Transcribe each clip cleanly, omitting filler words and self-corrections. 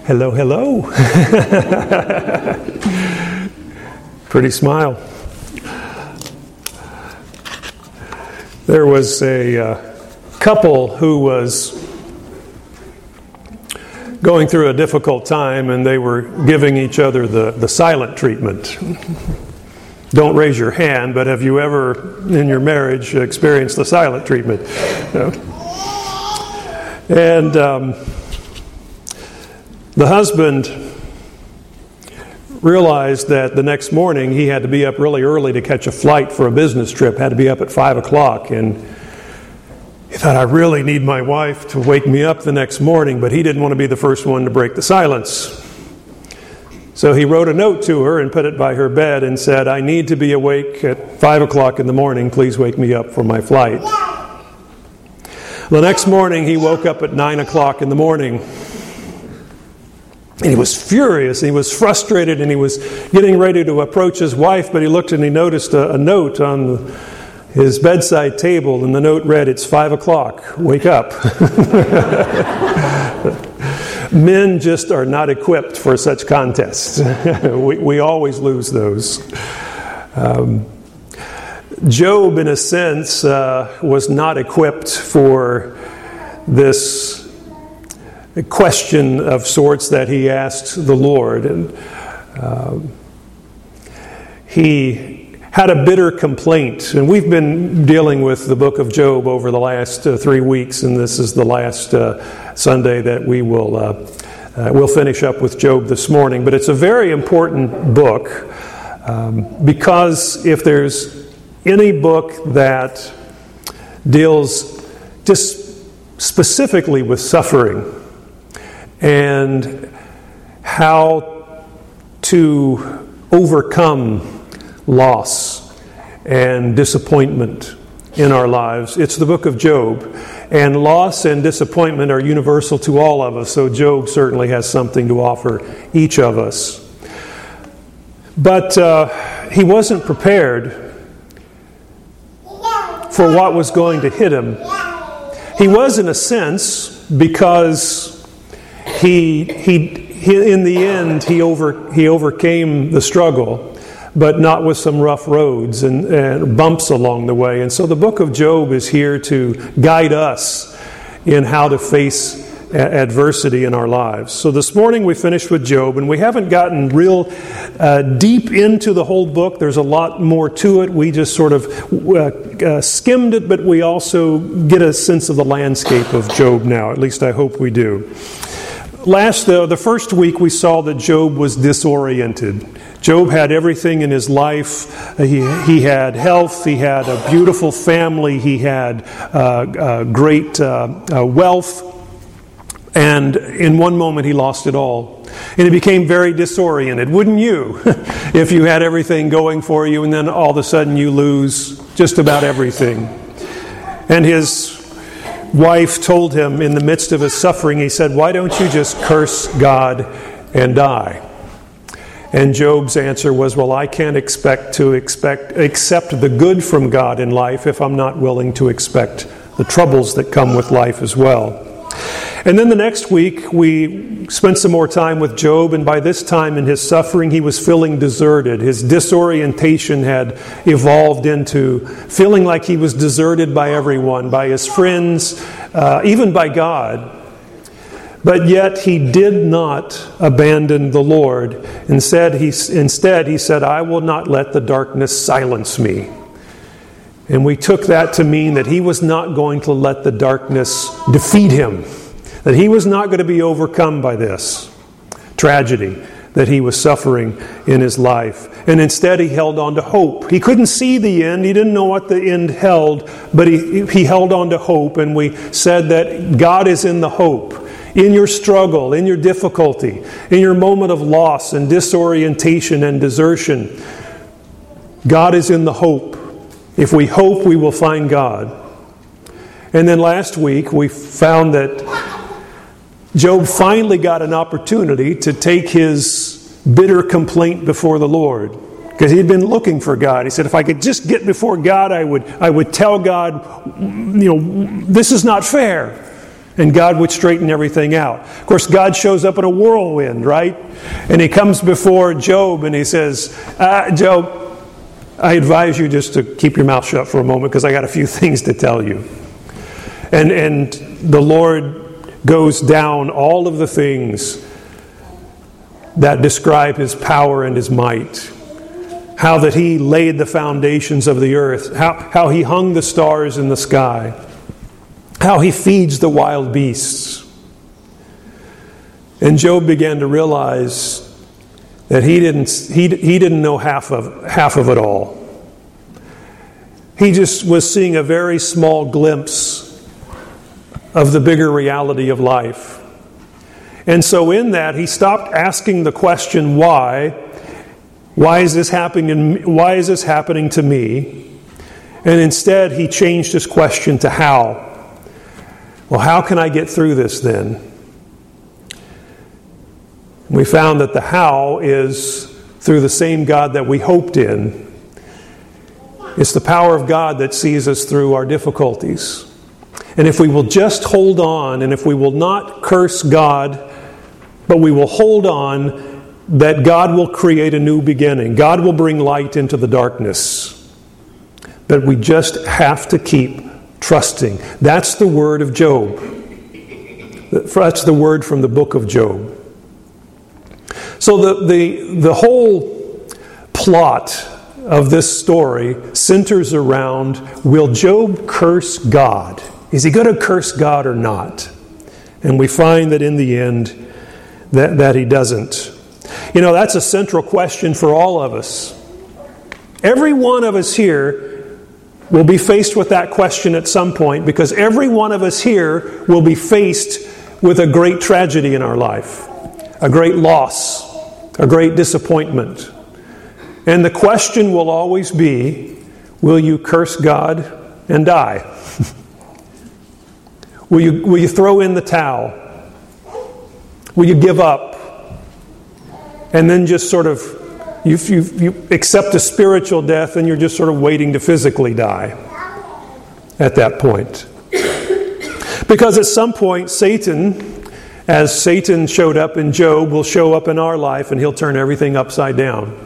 Hello, hello. Pretty smile. There was a couple who was going through a difficult time, and they were giving each other the silent treatment. Don't raise your hand, but have you ever, in your marriage, experienced the silent treatment? No. And the husband realized that the next morning he had to be up really early to catch a flight for a business trip, had to be up at 5 o'clock, and he thought, I really need my wife to wake me up the next morning, but he didn't want to be the first one to break the silence. So he wrote a note to her and put it by her bed and said, I need to be awake at 5 o'clock in the morning, please wake me up for my flight. The next morning he woke up at 9 o'clock in the morning. And he was furious, and he was frustrated, and he was getting ready to approach his wife, but he looked and he noticed a note on his bedside table, and the note read, it's 5 o'clock, wake up. Men just are not equipped for such contests. We always lose those. Job, in a sense, was not equipped for this a question of sorts that he asked the Lord. And he had a bitter complaint. And we've been dealing with the book of Job over the last 3 weeks, and this is the last Sunday that we'll finish up with Job this morning. But it's a very important book because if there's any book that deals just specifically with suffering, and how to overcome loss and disappointment in our lives, it's the book of Job. And loss and disappointment are universal to all of us, so Job certainly has something to offer each of us. But he wasn't prepared for what was going to hit him. He was, in a sense, because he in the end he overcame the struggle, but not with some rough roads and bumps along the way. And so the book of Job is here to guide us in how to face adversity in our lives. So this morning we finished with Job, and we haven't gotten real deep into the whole book. There's a lot more to it. We just sort of skimmed it, but we also get a sense of the landscape of Job now. At least I hope we do. The first week we saw that Job was disoriented. Job had everything in his life. He had health. He had a beautiful family. He had great wealth. And in one moment he lost it all. And he became very disoriented. Wouldn't you? If you had everything going for you and then all of a sudden you lose just about everything. And his wife told him in the midst of his suffering, he said, why don't you just curse God and die? And Job's answer was, well, I can't accept the good from God in life if I'm not willing to expect the troubles that come with life as well. And then the next week, we spent some more time with Job, and by this time in his suffering, he was feeling deserted. His disorientation had evolved into feeling like he was deserted by everyone, by his friends, even by God. But yet he did not abandon the Lord. Instead, he said, I will not let the darkness silence me. And we took that to mean that he was not going to let the darkness defeat him. That he was not going to be overcome by this tragedy that he was suffering in his life. And instead he held on to hope. He couldn't see the end. He didn't know what the end held, but he held on to hope. And we said that God is in the hope. In your struggle, in your difficulty, in your moment of loss and disorientation and desertion, God is in the hope. If we hope, we will find God. And then last week, we found that Job finally got an opportunity to take his bitter complaint before the Lord. Because he had been looking for God. He said, if I could just get before God, I would tell God, this is not fair. And God would straighten everything out. Of course, God shows up in a whirlwind, right? And He comes before Job and He says, Job, I advise you just to keep your mouth shut for a moment because I got a few things to tell you. And the Lord goes down all of the things that describe His power and His might. How that He laid the foundations of the earth. How He hung the stars in the sky. How He feeds the wild beasts. And Job began to realize that he didn't know half of it all. He just was seeing a very small glimpse of the bigger reality of life. And so in that, he stopped asking the question, why? Why is this happening? Why is this happening to me? And instead, he changed his question to how. Well, how can I get through this then? We found that the how is through the same God that we hoped in. It's the power of God that sees us through our difficulties. And if we will just hold on, and if we will not curse God, but we will hold on, that God will create a new beginning. God will bring light into the darkness. But we just have to keep trusting. That's the word of Job. That's the word from the book of Job. So the whole plot of this story centers around, will Job curse God? Is he going to curse God or not? And we find that in the end that he doesn't. You know, that's a central question for all of us. Every one of us here will be faced with that question at some point, because every one of us here will be faced with a great tragedy in our life, a great loss, a great disappointment. And the question will always be, will you curse God and die? Will you throw in the towel? Will you give up? And then just sort of, you accept a spiritual death and you're just sort of waiting to physically die at that point. Because at some point, Satan, as Satan showed up in Job, will show up in our life and he'll turn everything upside down.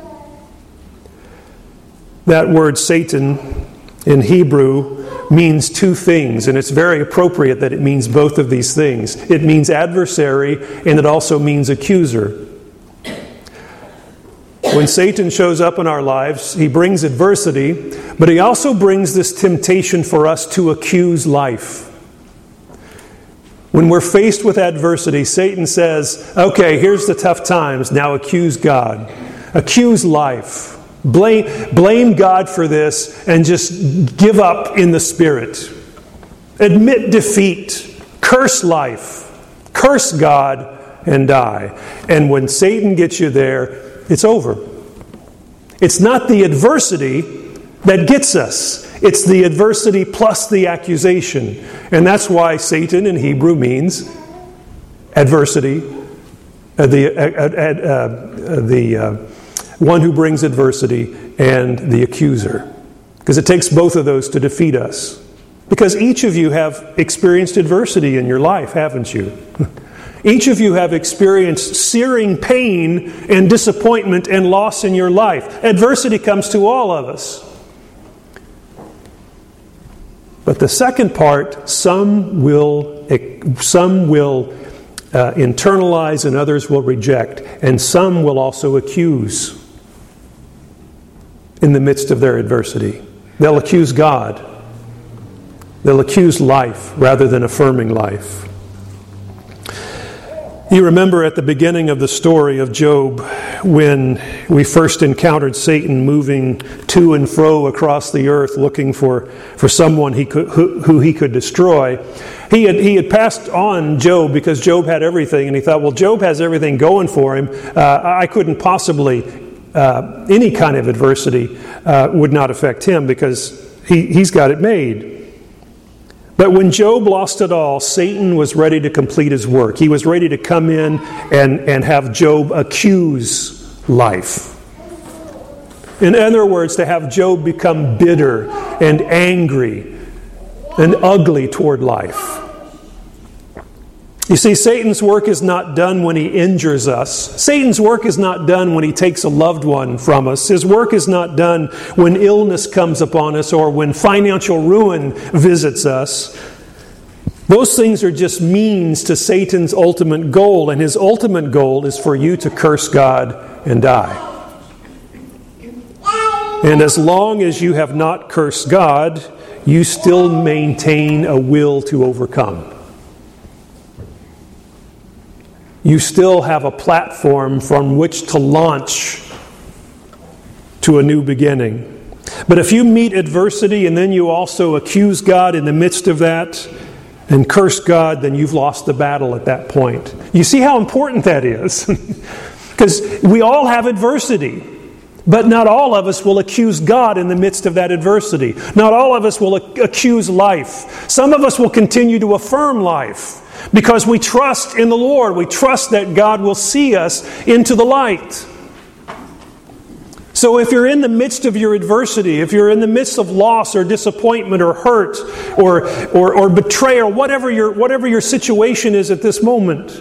That word Satan in Hebrew means two things, and it's very appropriate that it means both of these things. It means adversary, and it also means accuser. When Satan shows up in our lives, he brings adversity, but he also brings this temptation for us to accuse life. When we're faced with adversity, Satan says, okay, here's the tough times, now accuse God. Accuse life. Blame God for this and just give up in the spirit. Admit defeat. Curse life. Curse God and die. And when Satan gets you there, it's over. It's not the adversity that gets us. It's the adversity plus the accusation. And that's why Satan in Hebrew means adversity. The one who brings adversity and the accuser. Because it takes both of those to defeat us. Because each of you have experienced adversity in your life, haven't you? Each of you have experienced searing pain and disappointment and loss in your life. Adversity comes to all of us. But the second part, some will internalize and others will reject. And some will also accuse in the midst of their adversity. They'll accuse God. They'll accuse life rather than affirming life. You remember at the beginning of the story of Job, when we first encountered Satan moving to and fro across the earth looking for someone who he could destroy. He had passed on Job because Job had everything, and he thought, well, Job has everything going for him. I couldn't possibly, any kind of adversity would not affect him because he's got it made. But when Job lost it all, Satan was ready to complete his work. He was ready to come in and have Job accuse life. In other words, to have Job become bitter and angry and ugly toward life. You see, Satan's work is not done when he injures us. Satan's work is not done when he takes a loved one from us. His work is not done when illness comes upon us or when financial ruin visits us. Those things are just means to Satan's ultimate goal, and his ultimate goal is for you to curse God and die. And as long as you have not cursed God, you still maintain a will to overcome. You still have a platform from which to launch to a new beginning. But if you meet adversity and then you also accuse God in the midst of that and curse God, then you've lost the battle at that point. You see how important that is? Because we all have adversity. But not all of us will accuse God in the midst of that adversity. Not all of us will accuse life. Some of us will continue to affirm life because we trust in the Lord. We trust that God will see us into the light. So if you're in the midst of your adversity, if you're in the midst of loss or disappointment or hurt or betrayal, whatever your situation is at this moment,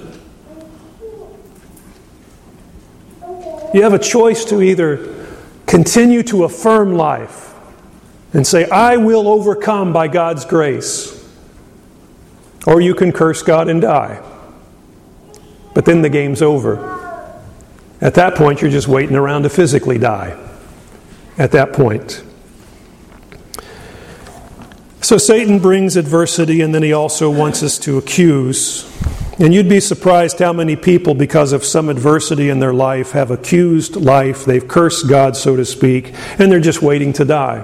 you have a choice to either continue to affirm life and say, I will overcome by God's grace. Or you can curse God and die. But then the game's over. At that point, you're just waiting around to physically die. At that point. So Satan brings adversity, and then he also wants us to accuse. And you'd be surprised how many people, because of some adversity in their life, have accused life. They've cursed God, so to speak, and they're just waiting to die.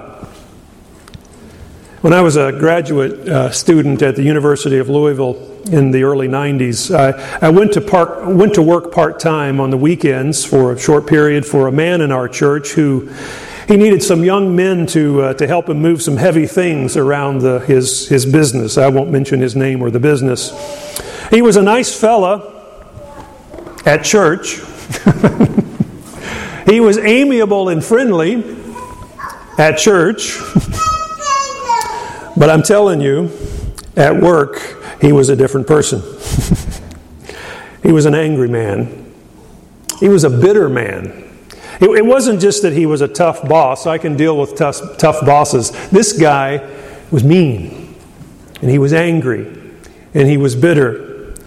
When I was a graduate student at the University of Louisville in the early 90s, I went to work part-time on the weekends for a short period for a man in our church who he needed some young men to help him move some heavy things around his business. I won't mention his name or the business. He was a nice fella at church. He was amiable and friendly at church. But I'm telling you, at work, he was a different person. He was an angry man. He was a bitter man. It wasn't just that he was a tough boss. I can deal with tough bosses. This guy was mean. And he was angry. And he was bitter.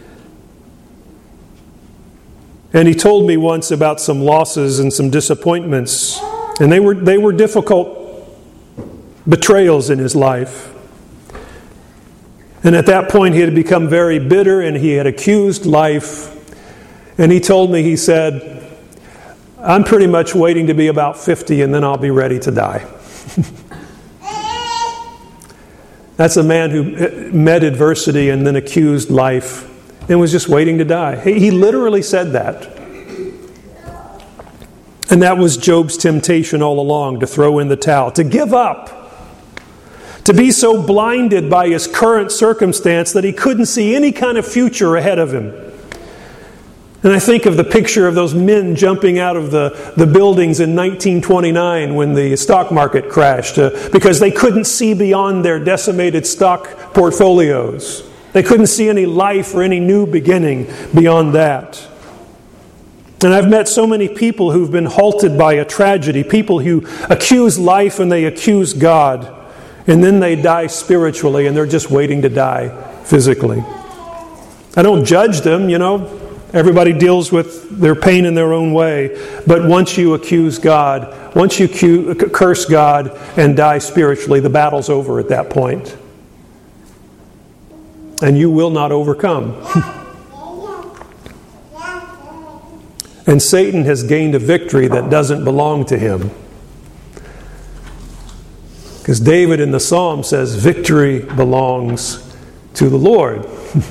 And he told me once about some losses and some disappointments. And they were difficult betrayals in his life. And at that point he had become very bitter and he had accused life. And he told me, he said, I'm pretty much waiting to be about 50 and then I'll be ready to die. That's a man who met adversity and then accused life and was just waiting to die. He literally said that. And that was Job's temptation all along, to throw in the towel, to give up. To be so blinded by his current circumstance that he couldn't see any kind of future ahead of him. And I think of the picture of those men jumping out of the buildings in 1929 when the stock market crashed because they couldn't see beyond their decimated stock portfolios. They couldn't see any life or any new beginning beyond that. And I've met so many people who've been halted by a tragedy, people who accuse life and they accuse God. And then they die spiritually and they're just waiting to die physically. I don't judge them, Everybody deals with their pain in their own way. But once you accuse God, once you curse God and die spiritually, the battle's over at that point. And you will not overcome. And Satan has gained a victory that doesn't belong to him. Because David in the Psalm says, victory belongs to the Lord.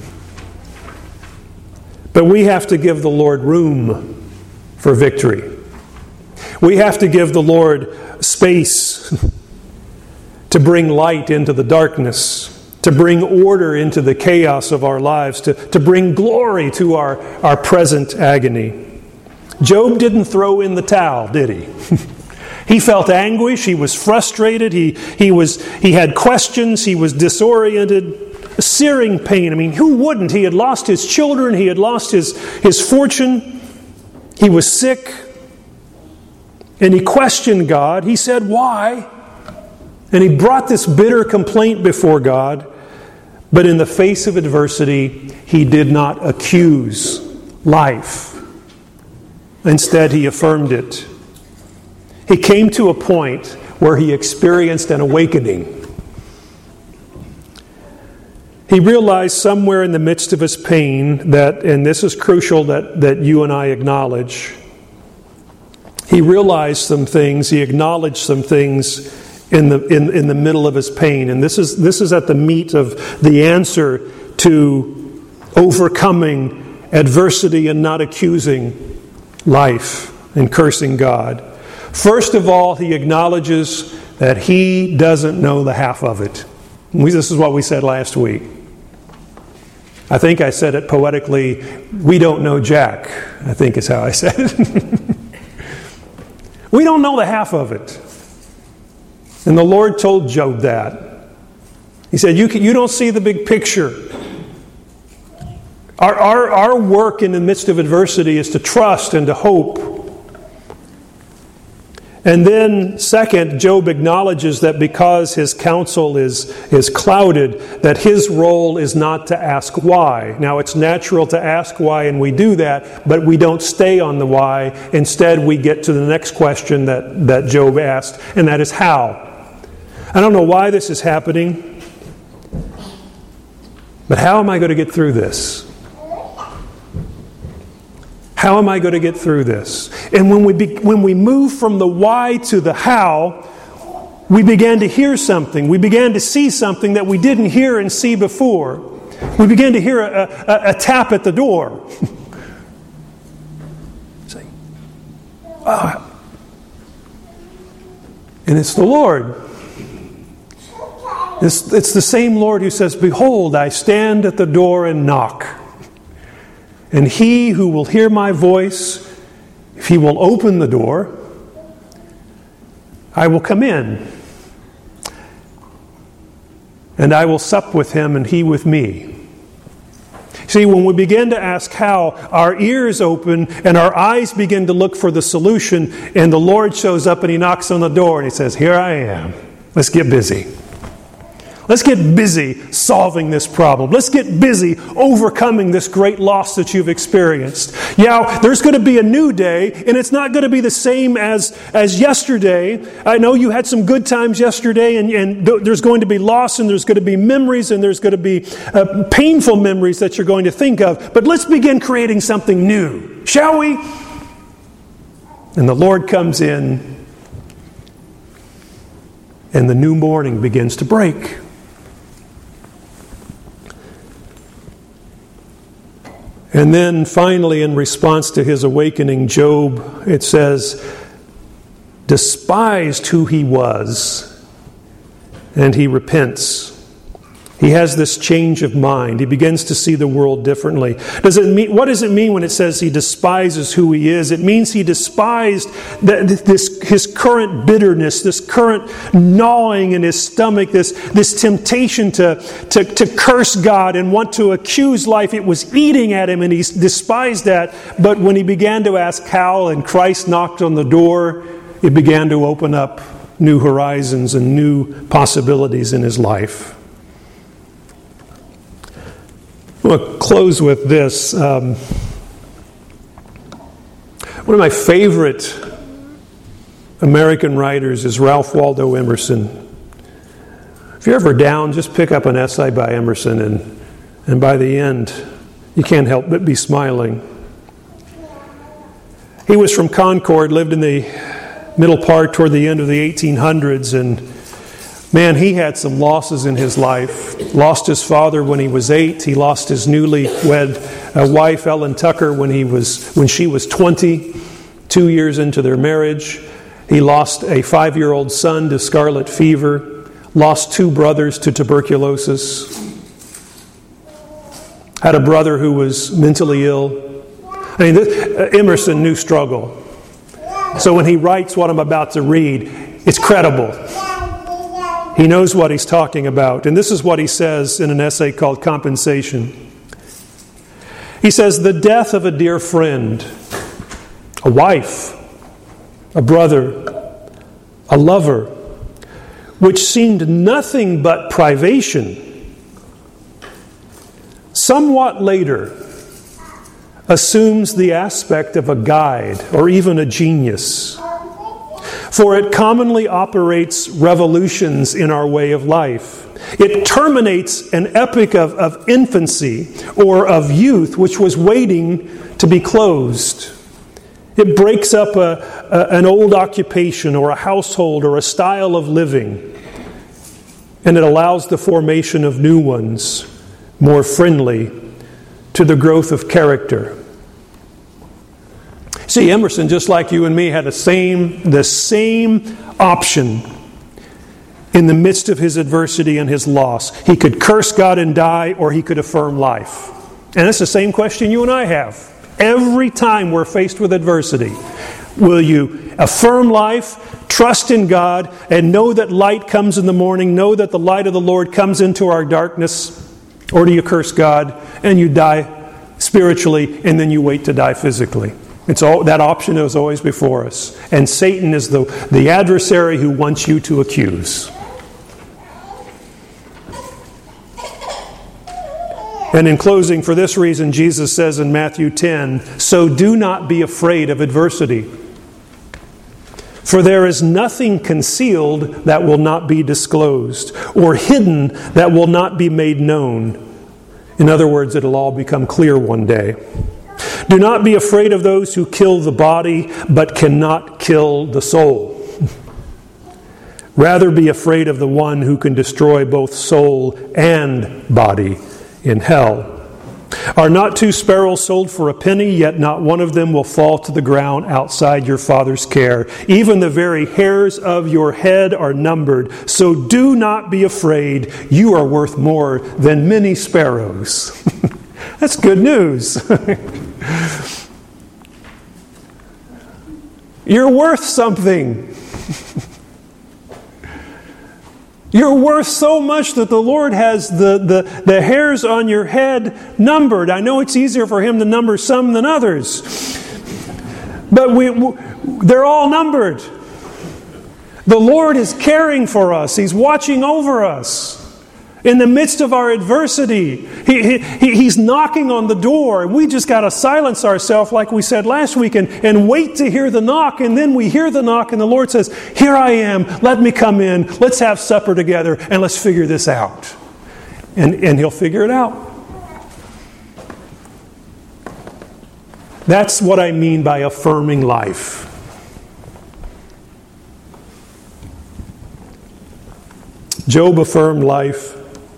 But we have to give the Lord room for victory. We have to give the Lord space to bring light into the darkness, to bring order into the chaos of our lives, to bring glory to our present agony. Job didn't throw in the towel, did he? He felt anguish, he was frustrated, he had questions, he was disoriented, searing pain. I mean, who wouldn't? He had lost his children. He had lost his fortune. He was sick. And he questioned God. He said, why? And he brought this bitter complaint before God. But in the face of adversity, he did not accuse life. Instead, he affirmed it. He came to a point where he experienced an awakening. He realized somewhere in the midst of his pain that, and this is crucial that you and I acknowledge, he realized some things, he acknowledged some things in the middle of his pain. And this is at the meat of the answer to overcoming adversity and not accusing life and cursing God. First of all, he acknowledges that he doesn't know the half of it. This is what we said last week. I think I said it poetically, we don't know Jack, I think is how I said it. We don't know the half of it. And the Lord told Job that. He said, you don't see the big picture. Our work in the midst of adversity is to trust and to hope. And then, second, Job acknowledges that because his counsel is clouded, that his role is not to ask why. Now, it's natural to ask why, and we do that, but we don't stay on the why. Instead, we get to the next question that Job asked, and that is how. I don't know why this is happening, but how am I going to get through this? How am I going to get through this? And when we move from the why to the how, we began to hear something. We began to see something that we didn't hear and see before. We began to hear a tap at the door. And it's the Lord. It's the same Lord who says, "Behold, I stand at the door and knock. And he who will hear my voice, if he will open the door, I will come in. And I will sup with him and he with me." See, when we begin to ask how, our ears open and our eyes begin to look for the solution, and the Lord shows up and he knocks on the door and he says, "Here I am. Let's get busy. Let's get busy solving this problem. Let's get busy overcoming this great loss that you've experienced." Yeah, there's going to be a new day, and it's not going to be the same as yesterday. I know you had some good times yesterday, and there's going to be loss, and there's going to be memories, and there's going to be painful memories that you're going to think of. But let's begin creating something new, shall we? And the Lord comes in, and the new morning begins to break. And then finally, in response to his awakening, Job, it says, despised who he was, and he repents. He has this change of mind. He begins to see the world differently. What does it mean when it says he despises who he is? It means he despised his current bitterness, this current gnawing in his stomach, this temptation to curse God and want to accuse life. It was eating at him, and he despised that. But when he began to ask how, and Christ knocked on the door, it began to open up new horizons and new possibilities in his life. I want to close with this. One of my favorite American writers is Ralph Waldo Emerson. If you're ever down, just pick up an essay by Emerson, and by the end, you can't help but be smiling. He was from Concord, lived in the middle part toward the end of the 1800s, and man, he had some losses in his life. Lost his father when he was 8. He lost his newly wed wife, Ellen Tucker, when she was 20, 2 years into their marriage. He lost a 5-year-old son to scarlet fever. Lost 2 brothers to tuberculosis. Had a brother who was mentally ill. I mean, Emerson knew struggle. So when he writes what I'm about to read, it's credible. He knows what he's talking about. And this is what he says in an essay called Compensation. He says, the death of a dear friend, a wife, a brother, a lover, which seemed nothing but privation, somewhat later assumes the aspect of a guide or even a genius. For it commonly operates revolutions in our way of life. It terminates an epoch of infancy or of youth which was waiting to be closed. It breaks up an old occupation or a household or a style of living. And it allows the formation of new ones, more friendly to the growth of character. See, Emerson, just like you and me, had the same option in the midst of his adversity and his loss. He could curse God and die, or he could affirm life. And it's the same question you and I have. Every time we're faced with adversity, will you affirm life, trust in God, and know that light comes in the morning, know that the light of the Lord comes into our darkness? Or do you curse God and you die spiritually and then you wait to die physically? That option is always before us. And Satan is the adversary who wants you to accuse. And in closing, for this reason, Jesus says in Matthew 10, so do not be afraid of adversity. For there is nothing concealed that will not be disclosed, or hidden that will not be made known. In other words, it'll all become clear one day. Do not be afraid of those who kill the body, but cannot kill the soul. Rather be afraid of the one who can destroy both soul and body in hell. Are not 2 sparrows sold for a penny, yet not one of them will fall to the ground outside your Father's care. Even the very hairs of your head are numbered. So do not be afraid. You are worth more than many sparrows. That's good news. You're worth something. You're worth so much that the Lord has the hairs on your head numbered. I know it's easier for Him to number some than others. But they're all numbered. The Lord is caring for us. He's watching over us. In the midst of our adversity, He's knocking on the door. We just got to silence ourselves, like we said last week, and wait to hear the knock. And then we hear the knock, and the Lord says, here I am. Let me come in. Let's have supper together, and let's figure this out. And He'll figure it out. That's what I mean by affirming life. Job affirmed life.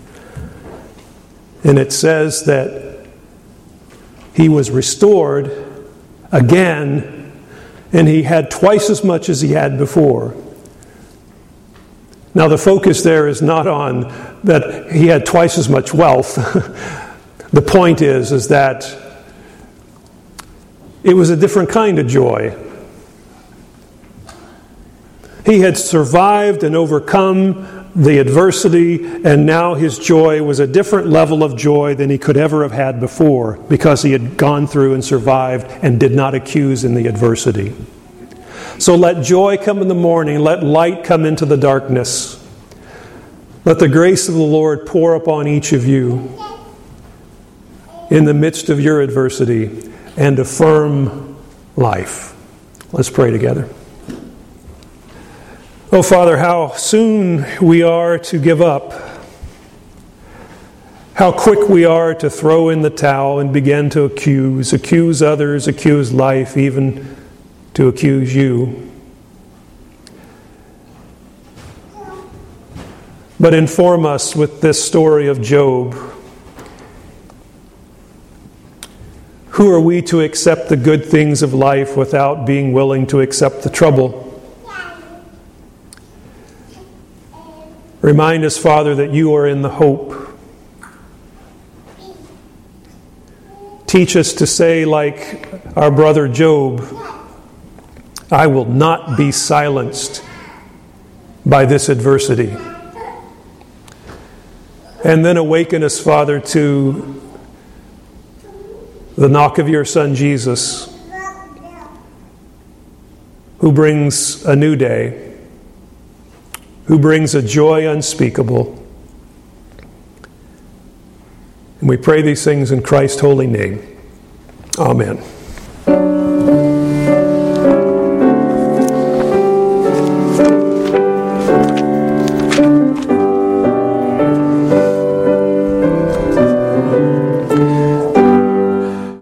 And it says that he was restored again, and he had twice as much as he had before. Now the focus there is not on that he had twice as much wealth. The point is that it was a different kind of joy. He had survived and overcome the adversity, and now his joy was a different level of joy than he could ever have had before, because he had gone through and survived and did not accuse in the adversity. So let joy come in the morning, let light come into the darkness. Let the grace of the Lord pour upon each of you in the midst of your adversity and affirm life. Let's pray together. Oh, Father, how soon we are to give up. How quick we are to throw in the towel and begin to accuse others, accuse life, even to accuse you. But inform us with this story of Job. Who are we to accept the good things of life without being willing to accept the trouble? Remind us, Father, that you are in the hope. Teach us to say, like our brother Job, I will not be silenced by this adversity. And then awaken us, Father, to the knock of your Son, Jesus, who brings a new day, who brings a joy unspeakable. And we pray these things in Christ's holy name. Amen.